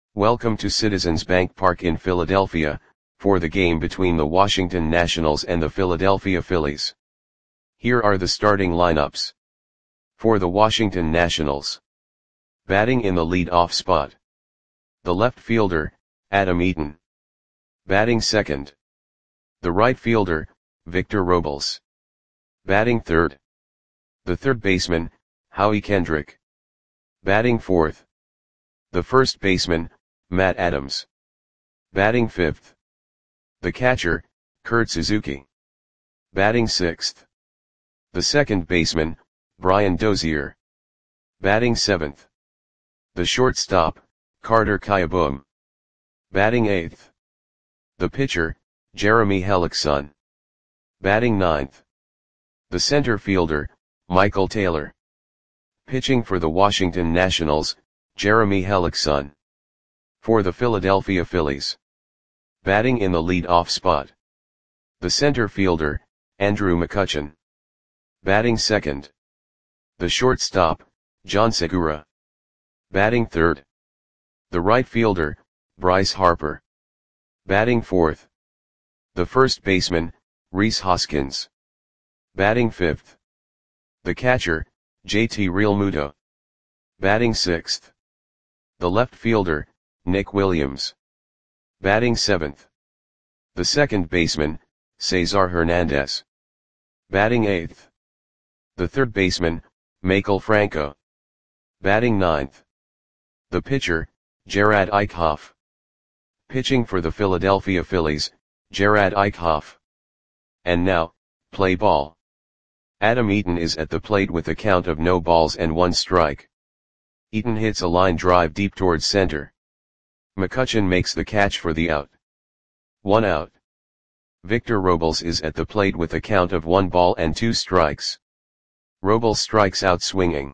Welcome to Citizens Bank Park in Philadelphia, for the game between the Washington Nationals and the Philadelphia Phillies. Here are the starting lineups. For the Washington Nationals. Batting in the lead-off spot. The left fielder, Adam Eaton. Batting second. The right fielder, Victor Robles. Batting third. The third baseman, Howie Kendrick. Batting fourth. The first baseman, Matt Adams. Batting fifth. The catcher, Kurt Suzuki. Batting sixth. The second baseman, Brian Dozier. Batting seventh. The shortstop, Carter Kieboom. Batting eighth. The pitcher, Jeremy Hellickson. Batting ninth. The center fielder, Michael Taylor. Pitching for the Washington Nationals, Jeremy Hellickson. For the Philadelphia Phillies. Batting in the lead-off spot. The center fielder, Andrew McCutchen. Batting second. The shortstop, John Segura. Batting third. The right fielder, Bryce Harper. Batting fourth. The first baseman, Rhys Hoskins. Batting fifth. The catcher, JT Realmuto. Batting sixth. The left fielder, Nick Williams. Batting seventh. The second baseman, Cesar Hernandez. Batting eighth. The third baseman, Maikel Franco. Batting ninth. The pitcher, Jerad Eickhoff. Pitching for the Philadelphia Phillies, Jerad Eickhoff. And now, play ball. Adam Eaton is at the plate with a count of no balls and one strike. Eaton hits a line drive deep towards center. McCutchen makes the catch for the out. 1 out. Victor Robles is at the plate with a count of 1 ball and 2 strikes. Robles strikes out swinging.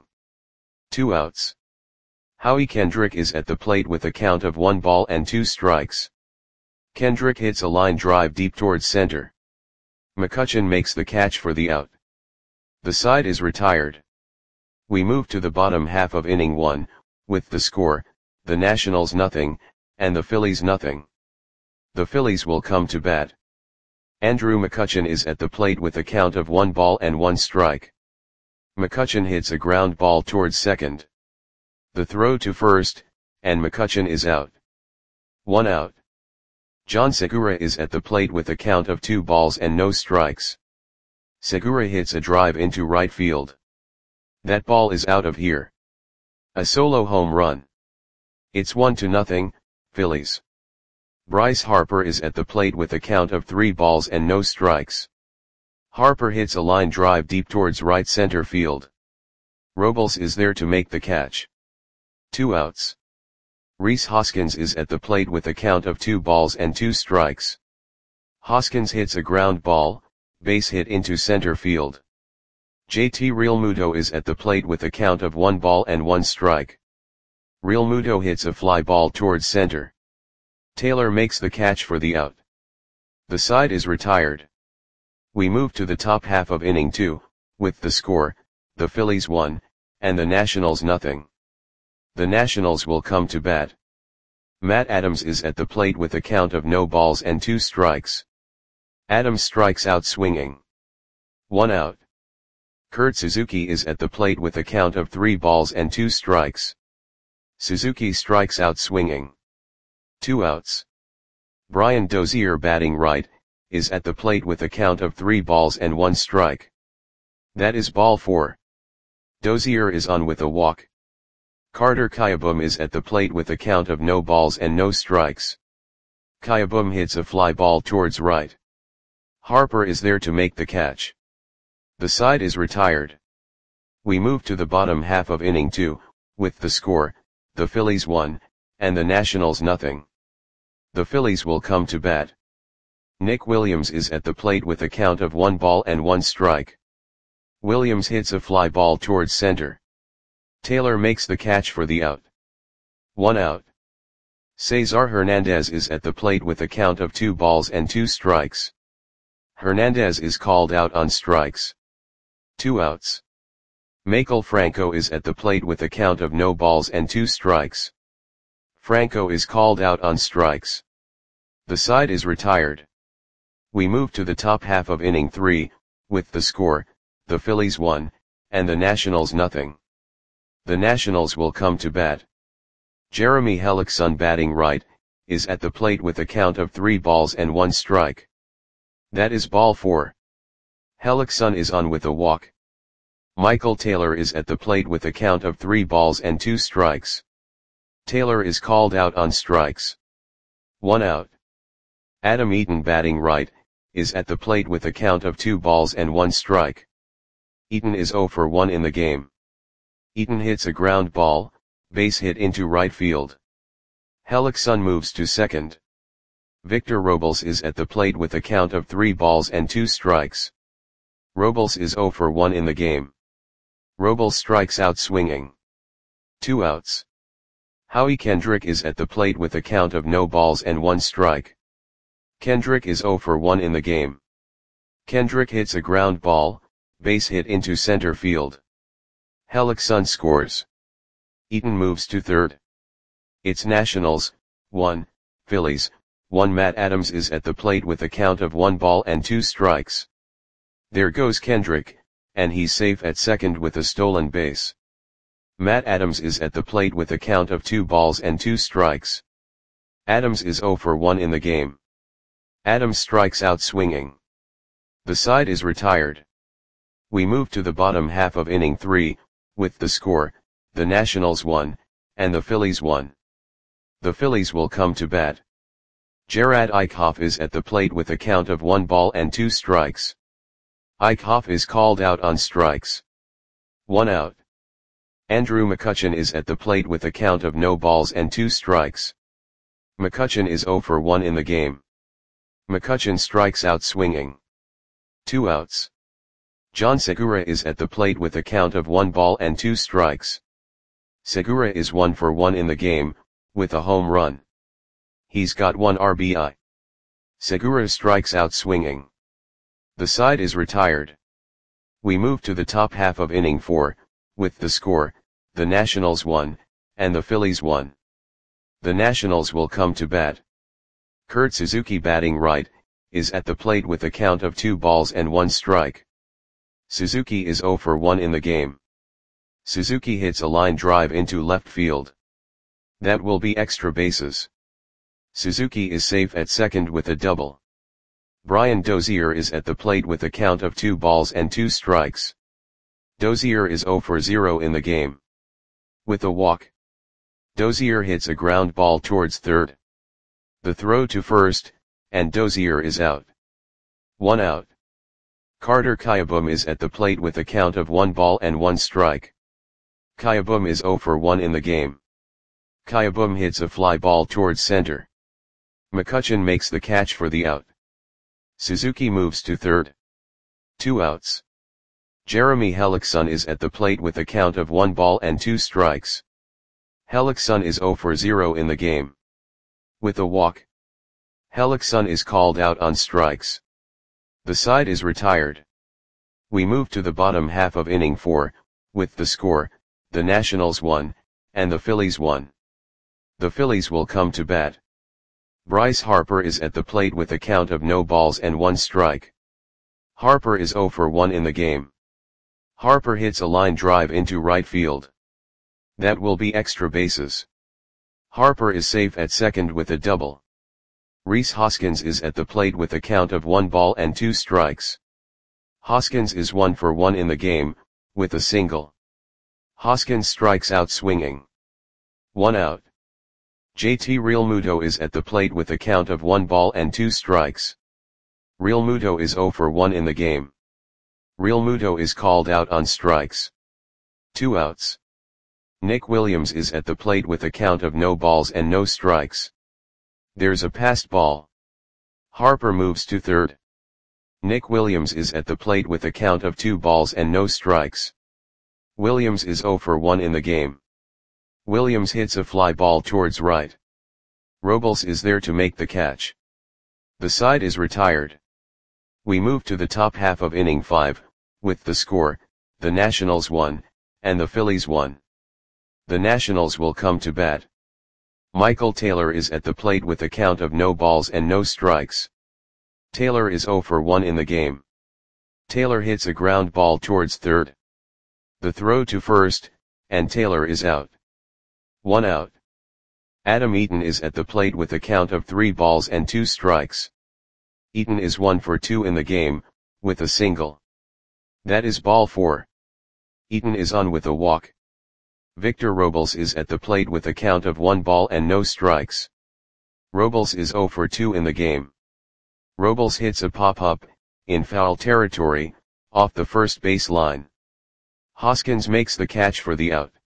2 outs. Howie Kendrick is at the plate with a count of 1 ball and 2 strikes. Kendrick hits a line drive deep towards center. McCutchen makes the catch for the out. The side is retired. We move to the bottom half of inning 1, with the score, the Nationals nothing, and the Phillies nothing. The Phillies will come to bat. Andrew McCutchen is at the plate with a count of 1 ball and 1 strike. McCutchen hits a ground ball towards second. The throw to first, and McCutchen is out. 1 out. John Segura is at the plate with a count of 2 balls and no strikes. Segura hits a drive into right field. That ball is out of here. A solo home run. It's 1-0, Phillies. Bryce Harper is at the plate with a count of 3 balls and no strikes. Harper hits a line drive deep towards right center field. Robles is there to make the catch. 2 outs. Rhys Hoskins is at the plate with a count of 2 balls and 2 strikes. Hoskins hits a ground ball, base hit into center field. JT Realmuto is at the plate with a count of 1 ball and 1 strike. Realmuto hits a fly ball towards center. Taylor makes the catch for the out. The side is retired. We move to the top half of inning 2, with the score, the Phillies 1, and the Nationals nothing. The Nationals will come to bat. Matt Adams is at the plate with a count of no balls and 2 strikes. Adams strikes out swinging. 1 out. Kurt Suzuki is at the plate with a count of 3 balls and 2 strikes. Suzuki strikes out swinging. 2 outs. Brian Dozier batting right, is at the plate with a count of 3 balls and 1 strike. That is ball 4. Dozier is on with a walk. Carter Kieboom is at the plate with a count of no balls and no strikes. Kieboom hits a fly ball towards right. Harper is there to make the catch. The side is retired. We move to the bottom half of inning 2, with the score, the Phillies 1, and the Nationals nothing. The Phillies will come to bat. Nick Williams is at the plate with a count of 1 ball and 1 strike. Williams hits a fly ball towards center. Taylor makes the catch for the out. 1 out. Cesar Hernandez is at the plate with a count of 2 balls and 2 strikes. Hernandez is called out on strikes. 2 outs. Maikel Franco is at the plate with a count of no balls and 2 strikes. Franco is called out on strikes. The side is retired. We move to the top half of inning 3, with the score, the Phillies 1, and the Nationals nothing. The Nationals will come to bat. Jeremy Hellickson, batting right, is at the plate with a count of 3 balls and 1 strike. That is ball 4. Hellickson is on with a walk. Michael Taylor is at the plate with a count of 3 balls and 2 strikes. Taylor is called out on strikes. 1 out. Adam Eaton, batting right, is at the plate with a count of 2 balls and 1 strike. Eaton is 0 for 1 in the game. Eaton hits a ground ball, base hit into right field. Hellickson moves to second. Victor Robles is at the plate with a count of 3 balls and 2 strikes. Robles is 0 for 1 in the game. Robles strikes out swinging. 2 outs. Howie Kendrick is at the plate with a count of no balls and 1 strike. Kendrick is 0 for 1 in the game. Kendrick hits a ground ball, base hit into center field. Hellickson scores. Eaton moves to third. It's Nationals, 1, Phillies, 1. Matt Adams is at the plate with a count of 1 ball and 2 strikes. There goes Kendrick, and he's safe at second with a stolen base. Matt Adams is at the plate with a count of 2 balls and 2 strikes. Adams is 0 for 1 in the game. Adams strikes out swinging. The side is retired. We move to the bottom half of inning 3, with the score, the Nationals 1, and the Phillies 1. The Phillies will come to bat. Jerad Eickhoff is at the plate with a count of 1 ball and 2 strikes. Eickhoff is called out on strikes. 1 out. Andrew McCutchen is at the plate with a count of no balls and 2 strikes. McCutchen is 0 for 1 in the game. McCutchen strikes out swinging. 2 outs. John Segura is at the plate with a count of 1 ball and 2 strikes. Segura is 1 for 1 in the game, with a home run. He's got 1 RBI. Segura strikes out swinging. The side is retired. We move to the top half of inning 4, with the score, the Nationals 1, and the Phillies 1. The Nationals will come to bat. Kurt Suzuki, batting right, is at the plate with a count of 2 balls and 1 strike. Suzuki is 0 for 1 in the game. Suzuki hits a line drive into left field. That will be extra bases. Suzuki is safe at second with a double. Brian Dozier is at the plate with a count of 2 balls and 2 strikes. Dozier is 0 for 0 in the game. With a walk. Dozier hits a ground ball towards third. The throw to first, and Dozier is out. 1 out. Carter Kieboom is at the plate with a count of 1 ball and 1 strike. Kieboom is 0 for 1 in the game. Kieboom hits a fly ball towards center. McCutchen makes the catch for the out. Suzuki moves to third. 2 outs. Jeremy Hellickson is at the plate with a count of 1 ball and 2 strikes. Hellickson is 0 for 0 in the game. With a walk. Hellickson is called out on strikes. The side is retired. We move to the bottom half of inning 4, with the score, the Nationals 1, and the Phillies 1. The Phillies will come to bat. Bryce Harper is at the plate with a count of no balls and 1 strike. Harper is 0 for 1 in the game. Harper hits a line drive into right field. That will be extra bases. Harper is safe at second with a double. Rhys Hoskins is at the plate with a count of 1 ball and 2 strikes. Hoskins is 1 for 1 in the game, with a single. Hoskins strikes out swinging. 1 out. JT Realmuto is at the plate with a count of 1 ball and 2 strikes. Realmuto is 0 for 1 in the game. Realmuto is called out on strikes. 2 outs. Nick Williams is at the plate with a count of no balls and no strikes. There's a passed ball. Harper moves to third. Nick Williams is at the plate with a count of 2 balls and no strikes. Williams is 0 for 1 in the game. Williams hits a fly ball towards right. Robles is there to make the catch. The side is retired. We move to the top half of inning 5, with the score, the Nationals 1, and the Phillies 1. The Nationals will come to bat. Michael Taylor is at the plate with a count of no balls and no strikes. Taylor is 0 for 1 in the game. Taylor hits a ground ball towards third. The throw to first, and Taylor is out. 1 out. Adam Eaton is at the plate with a count of 3 balls and 2 strikes. Eaton is 1 for 2 in the game, with a single. That is ball 4. Eaton is on with a walk. Victor Robles is at the plate with a count of 1 ball and no strikes. Robles is 0 for 2 in the game. Robles hits a pop-up, in foul territory, off the first base line. Hoskins makes the catch for the out.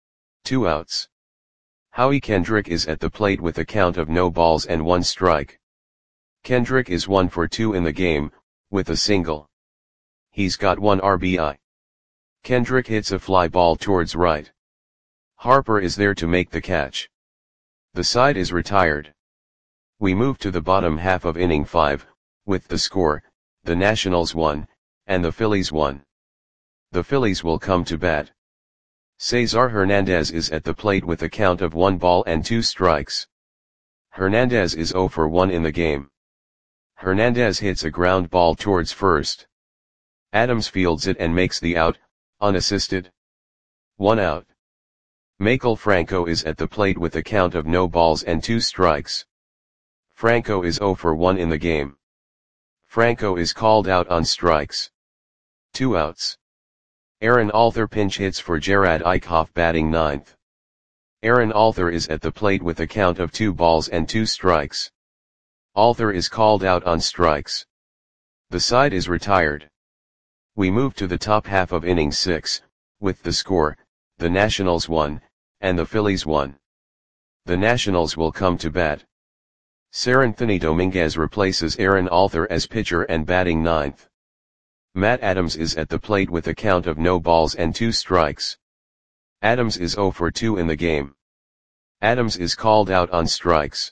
2 outs. Howie Kendrick is at the plate with a count of no balls and 1 strike. Kendrick is 1 for 2 in the game, with a single. He's got 1 RBI. Kendrick hits a fly ball towards right. Harper is there to make the catch. The side is retired. We move to the bottom half of inning 5, with the score, the Nationals 1, and the Phillies 1. The Phillies will come to bat. Cesar Hernandez is at the plate with a count of 1 ball and 2 strikes. Hernandez is 0 for 1 in the game. Hernandez hits a ground ball towards first. Adams fields it and makes the out, unassisted. 1 out. Maikel Franco is at the plate with a count of no balls and 2 strikes. Franco is 0 for 1 in the game. Franco is called out on strikes. 2 outs. Aaron Alther pinch hits for Gerard Eichhoff batting 9th. Aaron Alther is at the plate with a count of 2 balls and 2 strikes. Alther is called out on strikes. The side is retired. We move to the top half of inning 6, with the score, the Nationals 1, and the Phillies 1. The Nationals will come to bat. Seranthony Dominguez replaces Aaron Alther as pitcher and batting 9th. Matt Adams is at the plate with a count of no balls and 2 strikes. Adams is 0 for 2 in the game. Adams is called out on strikes.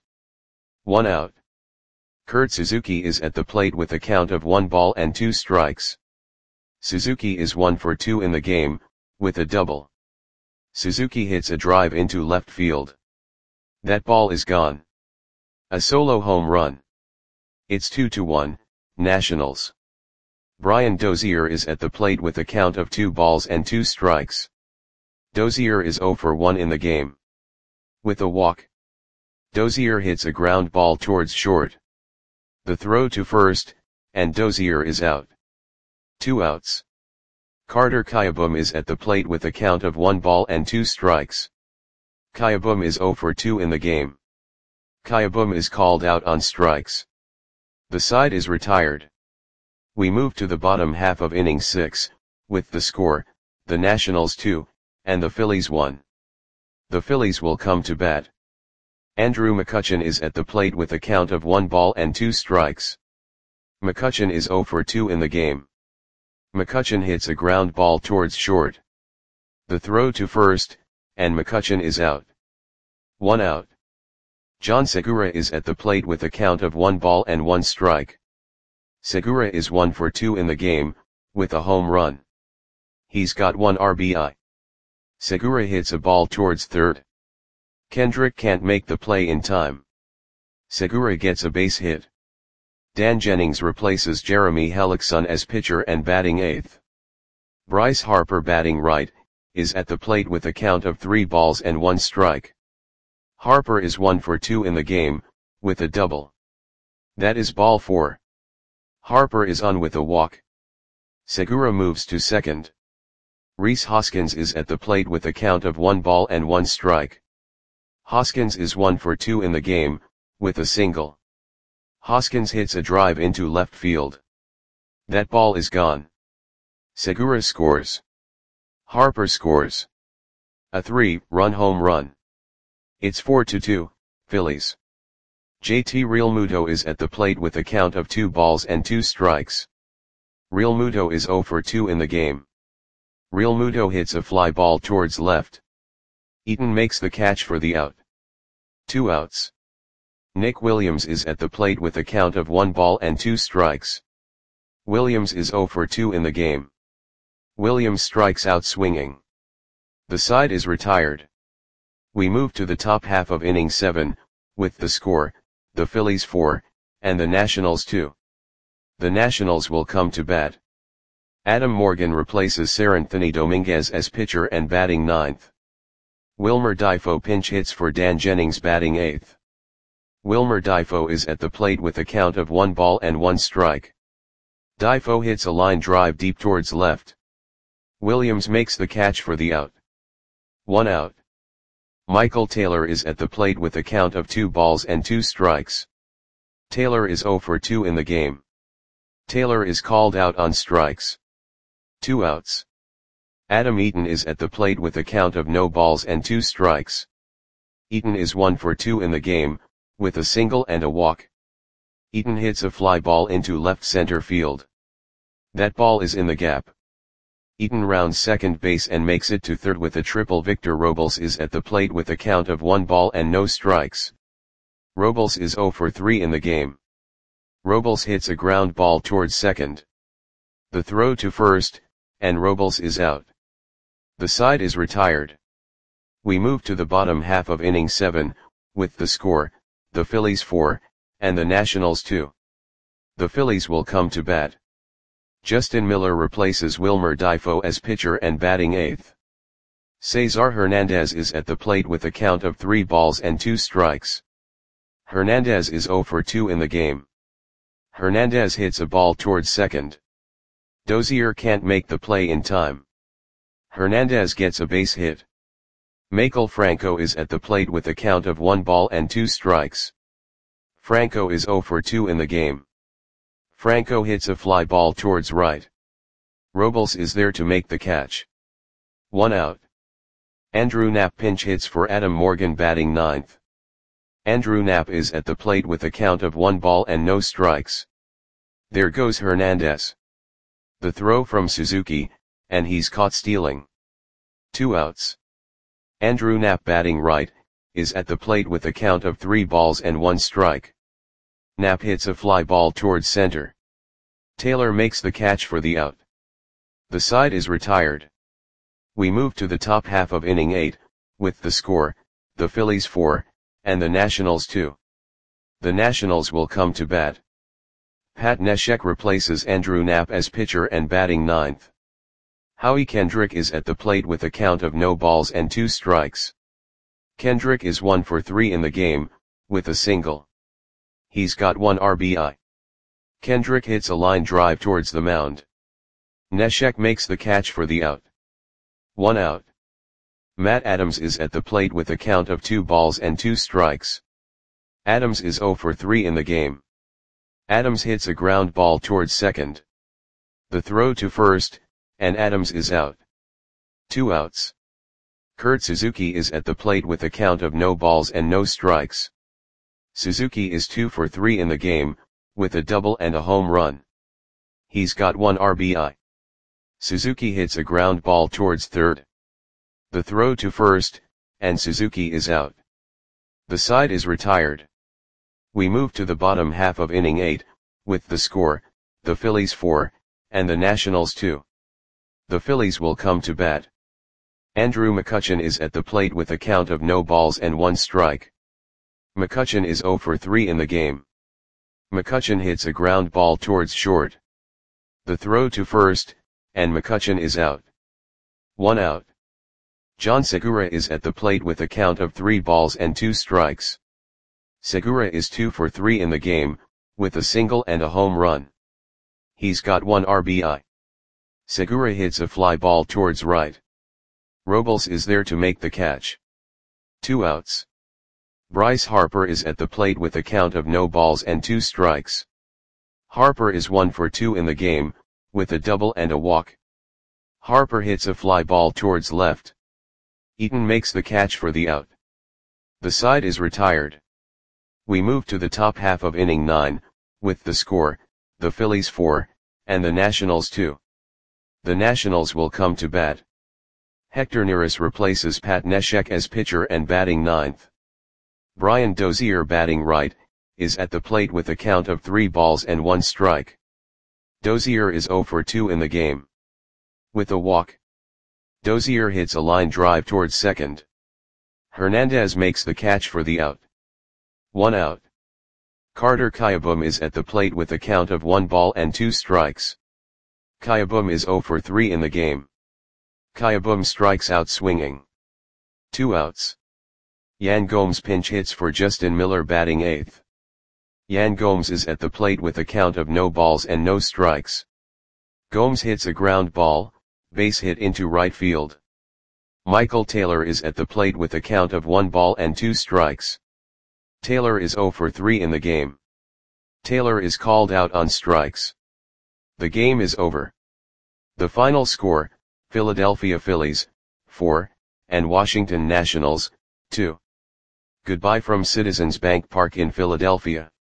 1 out. Kurt Suzuki is at the plate with a count of 1 ball and 2 strikes. Suzuki is 1 for 2 in the game, with a double. Suzuki hits a drive into left field. That ball is gone. A solo home run. It's 2-1, Nationals. Brian Dozier is at the plate with a count of 2 balls and 2 strikes. Dozier is 0 for 1 in the game. With a walk. Dozier hits a ground ball towards short. The throw to first, and Dozier is out. 2 outs. Carter Kieboom is at the plate with a count of 1 ball and 2 strikes. Kieboom is 0 for 2 in the game. Kieboom is called out on strikes. The side is retired. We move to the bottom half of inning 6, with the score, the Nationals 2, and the Phillies 1. The Phillies will come to bat. Andrew McCutchen is at the plate with a count of 1 ball and 2 strikes. McCutchen is 0 for 2 in the game. McCutchen hits a ground ball towards short. The throw to first, and McCutchen is out. 1 out. John Segura is at the plate with a count of 1 ball and 1 strike. Segura is 1 for 2 in the game, with a home run. He's got 1 RBI. Segura hits a ball towards third. Kendrick can't make the play in time. Segura gets a base hit. Dan Jennings replaces Jeremy Hellickson as pitcher and batting 8th. Bryce Harper batting right, is at the plate with a count of 3 balls and 1 strike. Harper is 1 for 2 in the game, with a double. That is ball 4. Harper is on with a walk. Segura moves to second. Rhys Hoskins is at the plate with a count of 1 ball and 1 strike. Hoskins is 1 for 2 in the game, with a single. Hoskins hits a drive into left field. That ball is gone. Segura scores. Harper scores. A 3-run home run. It's 4-2, Phillies. JT Realmuto is at the plate with a count of 2 balls and 2 strikes. Realmuto is 0 for 2 in the game. Realmuto hits a fly ball towards left. Eaton makes the catch for the out. 2 outs. Nick Williams is at the plate with a count of 1 ball and 2 strikes. Williams is 0 for 2 in the game. Williams strikes out swinging. The side is retired. We move to the top half of inning 7, with the score, the Phillies 4, and the Nationals 2. The Nationals will come to bat. Adam Morgan replaces Seranthony Dominguez as pitcher and batting 9th. Wilmer Difo pinch hits for Dan Jennings batting 8th. Wilmer Difo is at the plate with a count of 1 ball and 1 strike. Difo hits a line drive deep towards left. Williams makes the catch for the out. 1 out. Michael Taylor is at the plate with a count of 2 balls and 2 strikes. Taylor is 0 for 2 in the game. Taylor is called out on strikes. 2 outs. Adam Eaton is at the plate with a count of no balls and 2 strikes. Eaton is 1 for 2 in the game, with a single and a walk. Eaton hits a fly ball into left center field. That ball is in the gap. Eaton rounds second base and makes it to third with a triple. Victor Robles is at the plate with a count of 1 ball and no strikes. Robles is 0 for 3 in the game. Robles hits a ground ball towards second. The throw to first, and Robles is out. The side is retired. We move to the bottom half of inning 7, with the score, the Phillies 4, and the Nationals 2. The Phillies will come to bat. Justin Miller replaces Wilmer Difo as pitcher and batting 8th. Cesar Hernandez is at the plate with a count of 3 balls and 2 strikes. Hernandez is 0 for 2 in the game. Hernandez hits a ball towards second. Dozier can't make the play in time. Hernandez gets a base hit. Maikel Franco is at the plate with a count of 1 ball and 2 strikes. Franco is 0 for 2 in the game. Franco hits a fly ball towards right. Robles is there to make the catch. 1 out. Andrew Knapp pinch hits for Adam Morgan batting 9th. Andrew Knapp is at the plate with a count of 1 ball and no strikes. There goes Hernandez. The throw from Suzuki, and he's caught stealing. 2 outs. Andrew Knapp batting right, is at the plate with a count of 3 balls and 1 strike. Knapp hits a fly ball towards center. Taylor makes the catch for the out. The side is retired. We move to the top half of inning 8, with the score, the Phillies 4, and the Nationals 2. The Nationals will come to bat. Pat Neshek replaces Andrew Knapp as pitcher and batting 9th. Howie Kendrick is at the plate with a count of no balls and 2 strikes. Kendrick is 1 for 3 in the game, with a single. He's got 1 RBI. Kendrick hits a line drive towards the mound. Neshek makes the catch for the out. 1 out. Matt Adams is at the plate with a count of 2 balls and 2 strikes. Adams is 0 for 3 in the game. Adams hits a ground ball towards second. The throw to first, and Adams is out. 2 outs. Kurt Suzuki is at the plate with a count of no balls and no strikes. Suzuki is 2 for 3 in the game, with a double and a home run. He's got 1 RBI. Suzuki hits a ground ball towards third. The throw to first, and Suzuki is out. The side is retired. We move to the bottom half of inning 8, with the score, the Phillies 4, and the Nationals 2. The Phillies will come to bat. Andrew McCutchen is at the plate with a count of no balls and 1 strike. McCutchen is 0 for 3 in the game. McCutchen hits a ground ball towards short. The throw to first, and McCutchen is out. 1 out. John Segura is at the plate with a count of 3 balls and 2 strikes. Segura is 2 for 3 in the game, with a single and a home run. He's got 1 RBI. Segura hits a fly ball towards right. Robles is there to make the catch. 2 outs. Bryce Harper is at the plate with a count of no balls and 2 strikes. Harper is 1 for 2 in the game, with a double and a walk. Harper hits a fly ball towards left. Eaton makes the catch for the out. The side is retired. We move to the top half of inning 9, with the score, the Phillies 4, and the Nationals 2. The Nationals will come to bat. Hector Neris replaces Pat Neshek as pitcher and batting 9th. Brian Dozier batting right, is at the plate with a count of 3 balls and 1 strike. Dozier is 0 for 2 in the game. With a walk. Dozier hits a line drive towards second. Hernandez makes the catch for the out. 1 out. Carter Kieboom is at the plate with a count of 1 ball and 2 strikes. Kieboom is 0 for 3 in the game. Kieboom strikes out swinging. 2 outs. Yan Gomes pinch hits for Justin Miller batting 8th. Yan Gomes is at the plate with a count of no balls and no strikes. Gomes hits a ground ball, base hit into right field. Michael Taylor is at the plate with a count of 1 ball and 2 strikes. Taylor is 0 for 3 in the game. Taylor is called out on strikes. The game is over. The final score, Philadelphia Phillies, 4, and Washington Nationals, 2. Goodbye from Citizens Bank Park in Philadelphia.